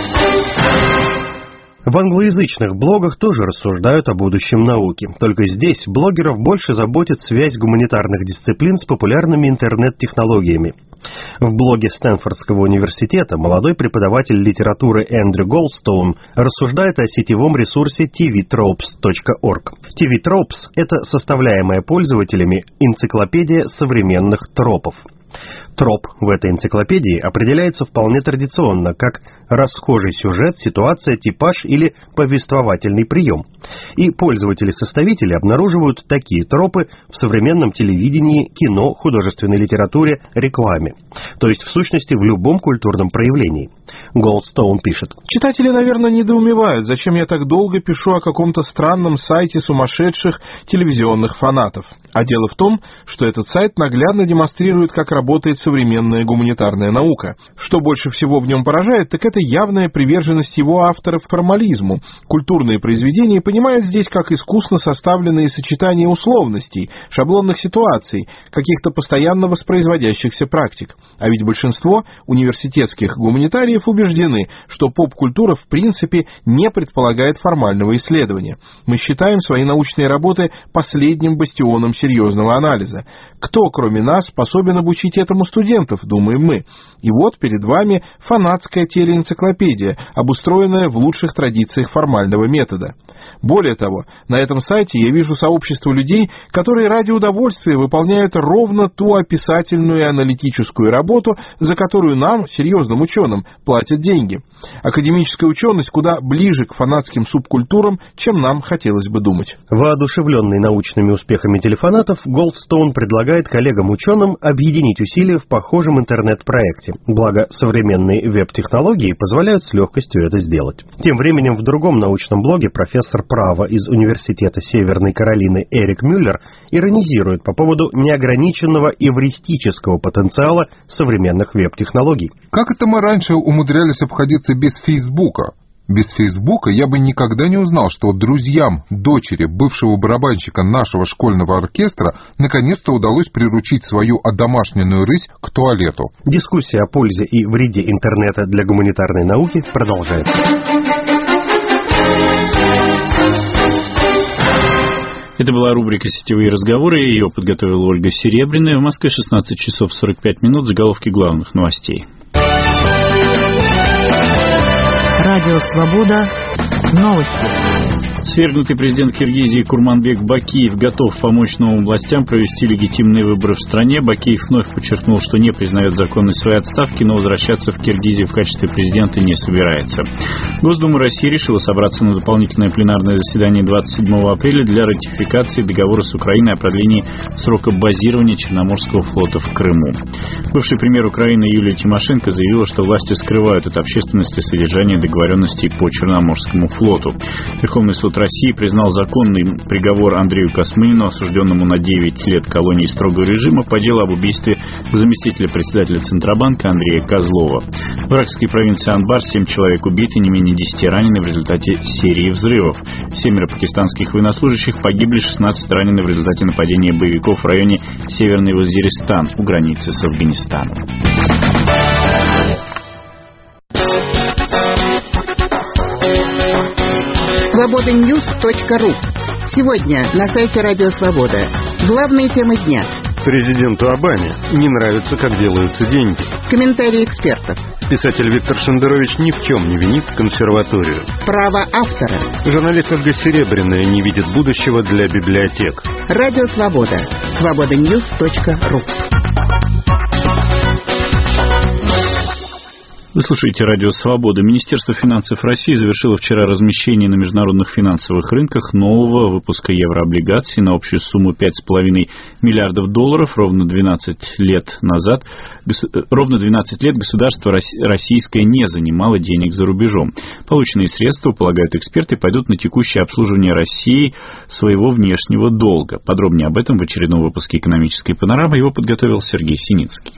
В англоязычных блогах тоже рассуждают о будущем науки. Только здесь блогеров больше заботит связь гуманитарных дисциплин с популярными интернет-технологиями. В блоге Стэнфордского университета молодой преподаватель литературы Эндрю Голдстоун рассуждает о сетевом ресурсе tvtropes.org. tvtropes – это составляемая пользователями энциклопедия современных тропов. Троп в этой энциклопедии определяется вполне традиционно, как расхожий сюжет, ситуация, типаж или повествовательный прием. И пользователи-составители обнаруживают такие тропы в современном телевидении, кино, художественной литературе, рекламе. То есть, в сущности, в любом культурном проявлении. Голдстоун пишет: читатели, наверное, недоумевают, зачем я так долго пишу о каком-то странном сайте сумасшедших телевизионных фанатов. А дело в том, что этот сайт наглядно демонстрирует, как работает современная гуманитарная наука. Что больше всего в нем поражает, так это явная приверженность его авторов к формализму. Культурные произведения понимают здесь как искусно составленные сочетания условностей, шаблонных ситуаций, каких-то постоянно воспроизводящихся практик. А ведь большинство университетских гуманитариев убеждены, что поп-культура в принципе не предполагает формального исследования. Мы считаем свои научные работы последним бастионом серьезного анализа. Кто, кроме нас, способен обучить этому студентов, думаем мы. И вот перед вами фанатская телеэнциклопедия, обустроенная в лучших традициях формального метода. Более того, на этом сайте я вижу сообщество людей, которые ради удовольствия выполняют ровно ту описательную и аналитическую работу, за которую нам, серьезным ученым, платят деньги. Академическая ученость куда ближе к фанатским субкультурам, чем нам хотелось бы думать. Воодушевленный научными успехами телефанатов, Голдстоун предлагает коллегам-ученым объединить усилия в похожем интернет-проекте. Благо, современные веб-технологии позволяют с легкостью это сделать. Тем временем в другом научном блоге профессор права из Университета Северной Каролины Эрик Мюллер иронизирует по поводу неограниченного эвристического потенциала современных веб-технологий. Как это мы раньше умудрялись обходиться без Фейсбука? Без Фейсбука я бы никогда не узнал, что друзьям дочери бывшего барабанщика нашего школьного оркестра наконец-то удалось приручить свою одомашненную рысь к туалету. Дискуссия о пользе и вреде интернета для гуманитарной науки продолжается. Это была рубрика «Сетевые разговоры». Ее подготовила Ольга Серебряная. В Москве 16 часов 45 минут. Заголовки главных новостей. Радио «Свобода». Новости. Свергнутый президент Киргизии Курманбек Бакиев готов помочь новым властям провести легитимные выборы в стране. Бакиев вновь подчеркнул, что не признает законность своей отставки, но возвращаться в Киргизию в качестве президента не собирается. Госдума России решила собраться на дополнительное пленарное заседание 27 апреля для ратификации договора с Украиной о продлении срока базирования Черноморского флота в Крыму. Бывший премьер Украины Юлия Тимошенко заявила, что власти скрывают от общественности содержание договоренностей по Черноморскому флоту. Верховный суд России признал законный приговор Андрею Космынину, осужденному на 9 лет колонии строгого режима по делу об убийстве заместителя председателя Центробанка Андрея Козлова. В иракской провинции Анбар 7 человек убиты, не менее 10 ранены в результате серии взрывов. 7 пакистанских военнослужащих погибли, 16 ранены в результате нападения боевиков в районе Северный Вазиристан у границы с Афганистаном. Свобода-Ньюс.ру. Сегодня на сайте Радио Свобода. Главные темы дня. Президенту Обаме не нравится, как делаются деньги. Комментарии экспертов. Писатель Виктор Шендерович ни в чем не винит консерваторию. Право автора. Журналист Ольга Серебряная не видит будущего для библиотек. Радио Свобода. Свобода-Ньюс.ру. Вы слушаете Радио Свобода. Министерство финансов России завершило вчера размещение на международных финансовых рынках нового выпуска еврооблигаций на общую сумму $5,5 миллиардов. Ровно 12 лет государство российское не занимало денег за рубежом. Полученные средства, полагают эксперты, пойдут на текущее обслуживание России своего внешнего долга. Подробнее об этом в очередном выпуске «Экономической панорамы». Его подготовил Сергей Синицкий.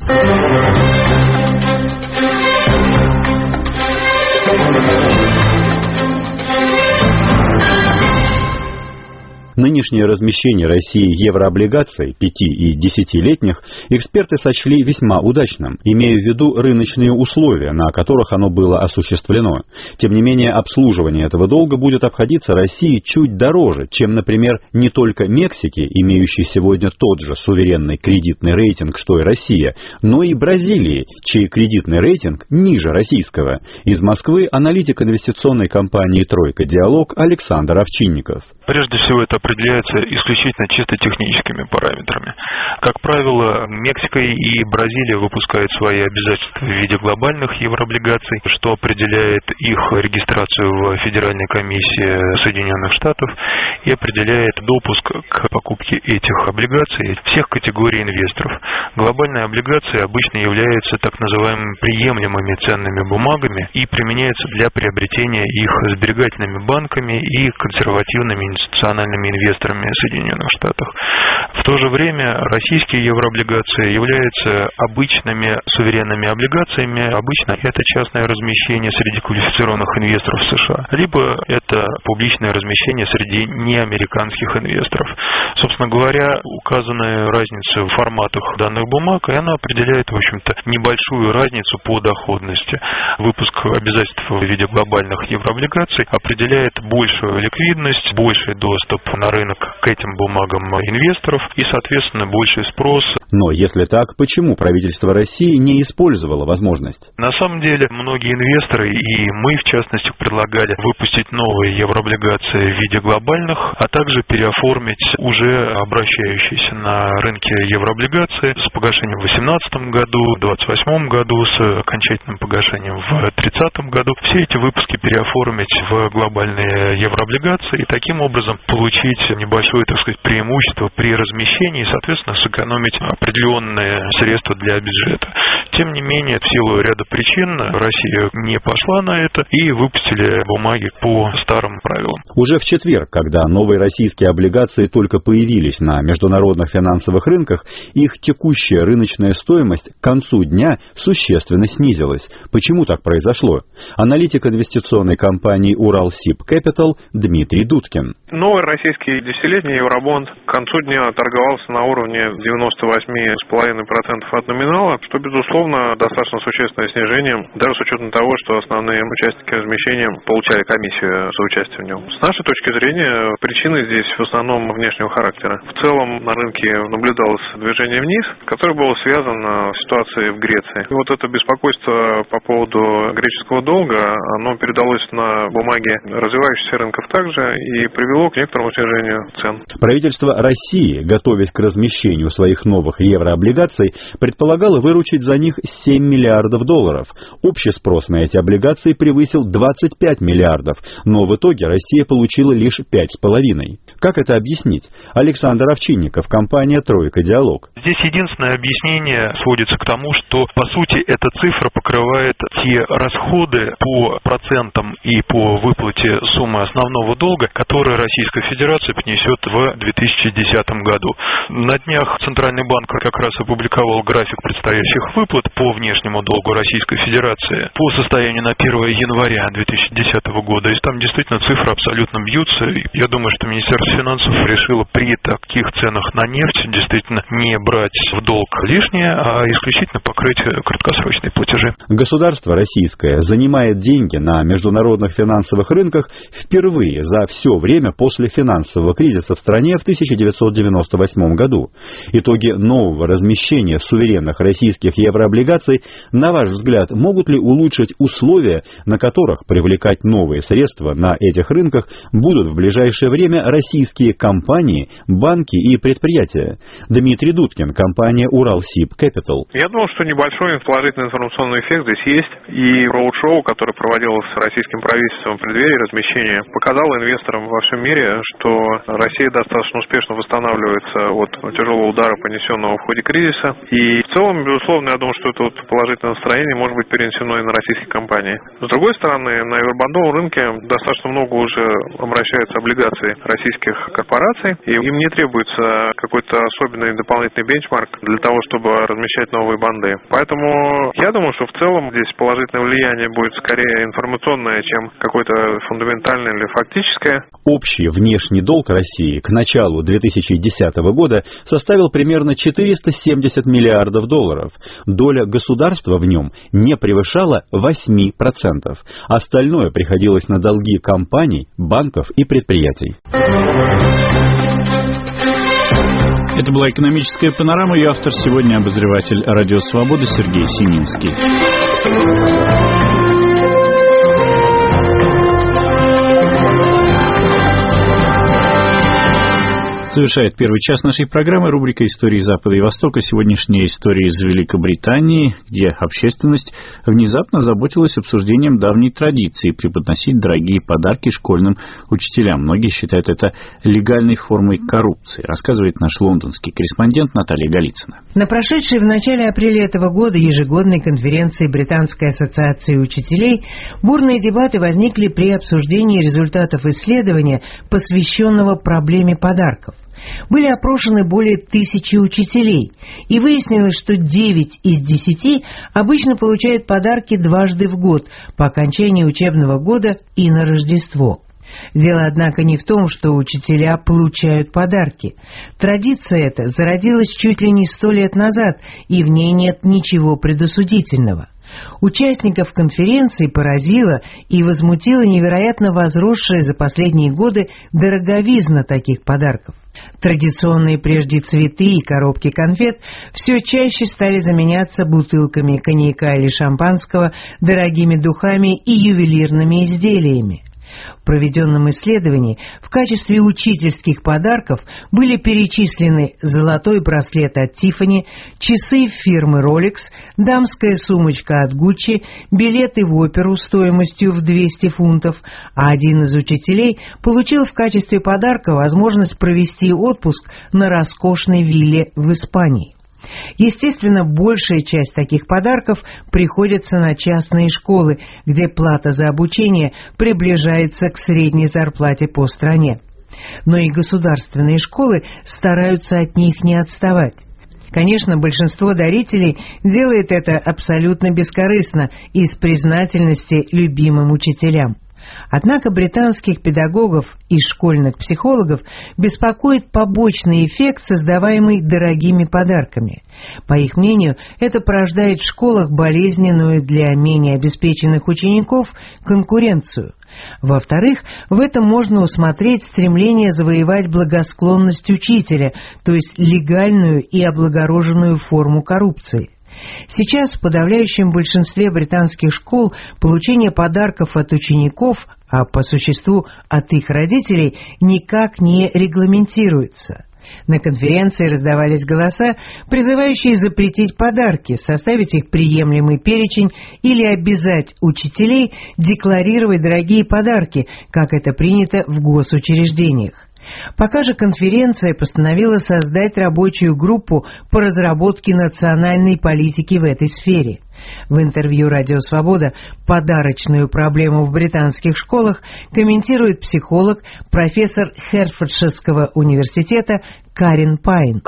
Нынешнее размещение России еврооблигаций 5- и 10-летних эксперты сочли весьма удачным, имея в виду рыночные условия, на которых оно было осуществлено. Тем не менее, обслуживание этого долга будет обходиться России чуть дороже, чем, например, не только Мексике, имеющей сегодня тот же суверенный кредитный рейтинг, что и Россия, но и Бразилии, чей кредитный рейтинг ниже российского. Из Москвы аналитик инвестиционной компании «Тройка Диалог» Александр Овчинников. Прежде всего, это определяется исключительно чисто техническими параметрами. Как правило, Мексика и Бразилия выпускают свои обязательства в виде глобальных еврооблигаций, что определяет их регистрацию в Федеральной комиссии Соединенных Штатов и определяет допуск к покупке этих облигаций всех категорий инвесторов. Глобальные облигации обычно являются так называемыми приемлемыми ценными бумагами и применяются для приобретения их сберегательными банками и консервативными институциональными инвесторами Соединенных Штатов. В то же время российские еврооблигации являются обычными суверенными облигациями. Обычно это частное размещение среди квалифицированных инвесторов США, либо это публичное размещение среди неамериканских инвесторов. Собственно говоря, указанная разница в форматах данных бумаг, и она определяет, в общем-то, небольшую разницу по доходности. Выпуск обязательств в виде глобальных еврооблигаций определяет большую ликвидность, больший доступ на рынок к этим бумагам инвесторов и, соответственно, больший спрос. Но если так, почему правительство России не использовало возможность? На самом деле, многие инвесторы, и мы, в частности, предлагали выпустить новые еврооблигации в виде глобальных, а также переоформить уже обращающиеся на рынке еврооблигации с погашением в 2018 году, в 2028 году, с окончательным погашением в 2030 году. Все эти выпуски переоформить в глобальные еврооблигации и таким образом получить небольшое, так сказать, преимущество при размещении и, соответственно, сэкономить определенные средства для бюджета. Тем не менее, в силу ряда причин Россия не пошла на это и выпустили бумаги по старым правилам. Уже в четверг, когда новые российские облигации только появились на международных финансовых рынках, их текущая рыночная стоимость к концу дня существенно снизилась. Почему так произошло? Аналитик инвестиционной компании «Уралсиб Кэпитал» Дмитрий Дудкин. Новый российский 10-летний евробонд к концу дня торговался на уровне 98,5% от номинала, что, безусловно, безусловно, достаточно существенное снижение, даже с учетом того, что основные участники размещения получали комиссию за участие в нем. С нашей точки зрения, причины здесь в основном внешнего характера. В целом на рынке наблюдалось движение вниз, которое было связано с ситуацией в Греции. И вот это беспокойство по поводу греческого долга, оно передалось на бумаги развивающихся рынков также и привело к некоторому снижению цен. Правительство России, готовясь к размещению своих новых еврооблигаций, предполагало выручить за них $7 миллиардов. Общий спрос на эти облигации превысил 25 миллиардов, но в итоге Россия получила лишь 5,5. Как это объяснить? Александр Овчинников, компания «Тройка Диалог». Здесь единственное объяснение сводится к тому, что, по сути, эта цифра покрывает те расходы по процентам и по выплате суммы основного долга, которые Российская Федерация понесет в 2010 году. На днях Центральный банк как раз опубликовал график предстоящих выплат по внешнему долгу Российской Федерации по состоянию на 1 января 2010 года. И там действительно цифры абсолютно бьются. Я думаю, что Министерство финансов решило при таких ценах на нефть действительно не брать в долг лишнее, а исключительно покрыть краткосрочные платежи. Государство российское занимает деньги на международных финансовых рынках впервые за все время после финансового кризиса в стране в 1998 году. Итоги нового размещения суверенных российских еврооблигаций, на ваш взгляд, могут ли улучшить условия, на которых привлекать новые средства на этих рынках будут в ближайшее время российские компании, банки и предприятия? Дмитрий Дудкин, компания «Уралсиб Кэпитал». Я думаю, что небольшой положительный информационный эффект здесь есть. И роуд-шоу, которое проводилось российским правительством в преддверии размещения, показало инвесторам во всем мире, что Россия достаточно успешно восстанавливается от тяжелого удара, понесенного в ходе кризиса. И в целом, безусловно, я думаю, что это положительное настроение может быть перенесено и на российские компании. С другой стороны, на евробондовом рынке достаточно много уже обращается облигаций российских корпораций, и им не требуется какой-то особенный дополнительный бенчмарк для того, чтобы размещать новые бонды. Поэтому я думаю, что в целом здесь положительное влияние будет скорее информационное, чем какое-то фундаментальное или фактическое. Общий внешний долг России к началу 2010 года составил примерно $470 миллиардов. Доля государства в нем не превышала 8%. Остальное приходилось на долги компаний, банков и предприятий. Это была экономическая панорама. Ее автор сегодня обозреватель «Радио Свобода» Сергей Семинский. Завершает первый час нашей программы рубрика «Истории Запада и Востока». Сегодняшняя история из Великобритании, где общественность внезапно озаботилась обсуждением давней традиции преподносить дорогие подарки школьным учителям. Многие считают это легальной формой коррупции, рассказывает наш лондонский корреспондент Наталья Голицына. На прошедшей в начале апреля этого года ежегодной конференции Британской ассоциации учителей бурные дебаты возникли при обсуждении результатов исследования, посвященного проблеме подарков. Были опрошены более 1000 учителей, и выяснилось, что 9 из 10 обычно получают подарки дважды в год, по окончании учебного года и на Рождество. Дело, однако, не в том, что учителя получают подарки. Традиция эта зародилась чуть ли не 100 лет назад, и в ней нет ничего предосудительного. Участников конференции поразила и возмутила невероятно возросшая за последние годы дороговизна таких подарков. Традиционные прежде цветы и коробки конфет все чаще стали заменяться бутылками коньяка или шампанского, дорогими духами и ювелирными изделиями. В проведенном исследовании в качестве учительских подарков были перечислены золотой браслет от Тиффани, часы фирмы Rolex, дамская сумочка от Gucci, билеты в оперу стоимостью в 200 фунтов, а один из учителей получил в качестве подарка возможность провести отпуск на роскошной вилле в Испании. Естественно, большая часть таких подарков приходится на частные школы, где плата за обучение приближается к средней зарплате по стране. Но и государственные школы стараются от них не отставать. Конечно, большинство дарителей делает это абсолютно бескорыстно, из признательности любимым учителям. Однако британских педагогов и школьных психологов беспокоит побочный эффект, создаваемый дорогими подарками. По их мнению, это порождает в школах болезненную для менее обеспеченных учеников конкуренцию. Во-вторых, в этом можно усмотреть стремление завоевать благосклонность учителя, то есть легальную и облагороженную форму коррупции. Сейчас в подавляющем большинстве британских школ получение подарков от учеников, а по существу от их родителей, никак не регламентируется. На конференции раздавались голоса, призывающие запретить подарки, составить их приемлемый перечень или обязать учителей декларировать дорогие подарки, как это принято в госучреждениях. Пока же конференция постановила создать рабочую группу по разработке национальной политики в этой сфере. В интервью «Радио Свобода» подарочную проблему в британских школах комментирует психолог, профессор Херфордширского университета Карен Пайн.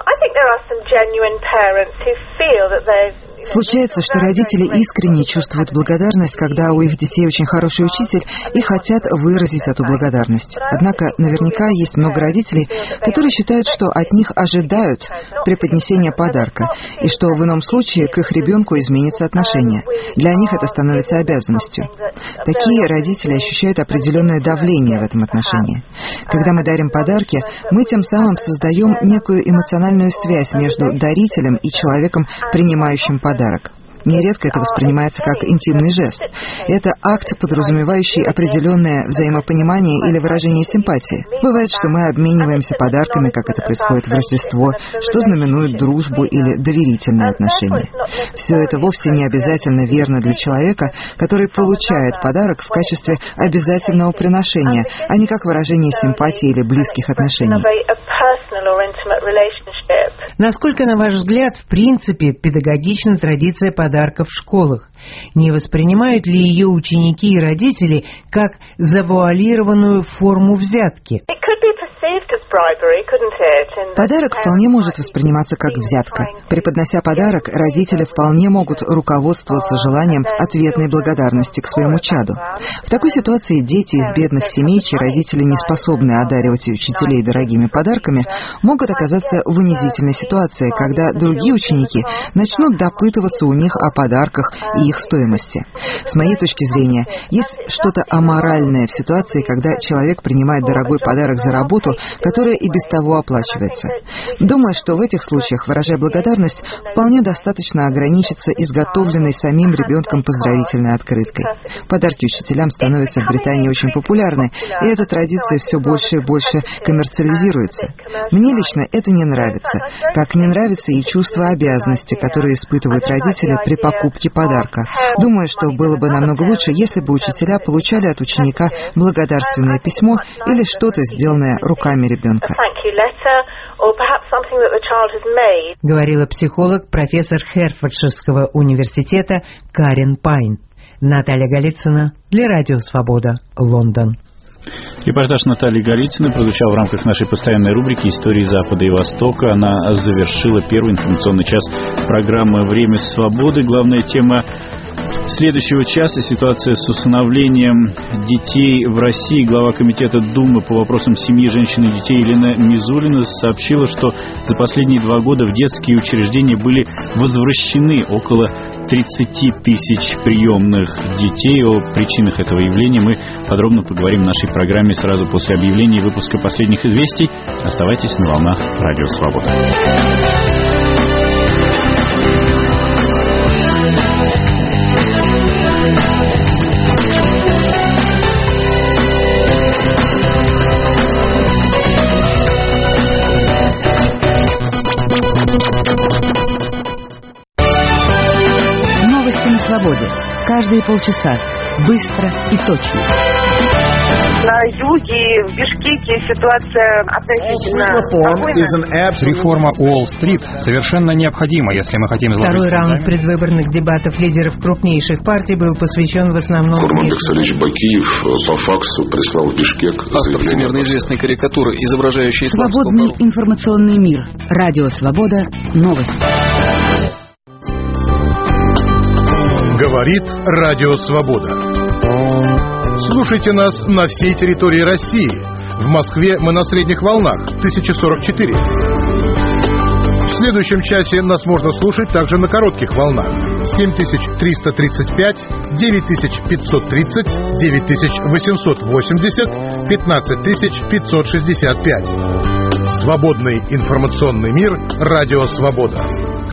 Случается, что родители искренне чувствуют благодарность, когда у их детей очень хороший учитель, и хотят выразить эту благодарность. Однако наверняка есть много родителей, которые считают, что от них ожидают преподнесения подарка, и что в ином случае к их ребенку изменится отношение. Для них это становится обязанностью. Такие родители ощущают определенное давление в этом отношении. Когда мы дарим подарки, мы тем самым создаем некую эмоциональную связь между дарителем и человеком, принимающим подарок. Нередко это воспринимается как интимный жест. Это акт, подразумевающий определенное взаимопонимание или выражение симпатии. Бывает, что мы обмениваемся подарками, как это происходит в Рождество, что знаменует дружбу или доверительные отношения. Все это вовсе не обязательно верно для человека, который получает подарок в качестве обязательного приношения, а не как выражение симпатии или близких отношений. Насколько, на ваш взгляд, в принципе, педагогична традиция подарков в школах? Не воспринимают ли ее ученики и родители как завуалированную форму взятки? Подарок вполне может восприниматься как взятка. Преподнося подарок, родители вполне могут руководствоваться желанием ответной благодарности к своему чаду. В такой ситуации дети из бедных семей, чьи родители не способны одаривать учителей дорогими подарками, могут оказаться в унизительной ситуации, когда другие ученики начнут допытываться у них о подарках и их стоимости. С моей точки зрения, есть что-то аморальное в ситуации, когда человек принимает дорогой подарок за работу, которая и без того оплачивается. Думаю, что в этих случаях, выражая благодарность, вполне достаточно ограничиться изготовленной самим ребенком поздравительной открыткой. Подарки учителям становятся в Британии очень популярны, и эта традиция все больше и больше коммерциализируется. Мне лично это не нравится, как не нравится и чувство обязанности, которое испытывают родители при покупке подарка. Думаю, что было бы намного лучше, если бы учителя получали от ученика благодарственное письмо или что-то, сделанное руками ребенка. Говорила психолог, профессор Херфордширского университета Карен Пайн. Наталья Голицына для Радио Свобода, Лондон. Репортаж Натальи Голицыной прозвучал в рамках нашей постоянной рубрики «Истории Запада и Востока». Она завершила первый информационный час программы «Время свободы». Главная тема следующего часа — ситуация с усыновлением детей в России. Глава комитета Думы по вопросам семьи, женщин и детей Елена Мизулина сообщила, что за последние 2 года в детские учреждения были возвращены около 30 тысяч приемных детей. О причинах этого явления мы подробно поговорим в нашей программе сразу после объявления выпуска последних известий. Оставайтесь на волнах Радио Свобода. Новости на свободе. Каждые полчаса. Быстро и точно. На юге, в Бишкеке ситуация относительно спокойная. Реформа Уолл-стрит совершенно необходима, если мы хотим изложить... Второй раунд предвыборных дебатов лидеров крупнейших партий был посвящен в основном... Курманбек Салич Бакиев по факсу прислал в Бишкек автор всемирно известной карикатуры, изображающей исламского... Свободный информационный мир. Радио Свобода. Новости. Говорит Радио Свобода. Слушайте нас на всей территории России. В Москве мы на средних волнах 1044. В следующем часе нас можно слушать также на коротких волнах 7335, 9530, 9880, 15565. Свободный информационный мир. Радио Свобода.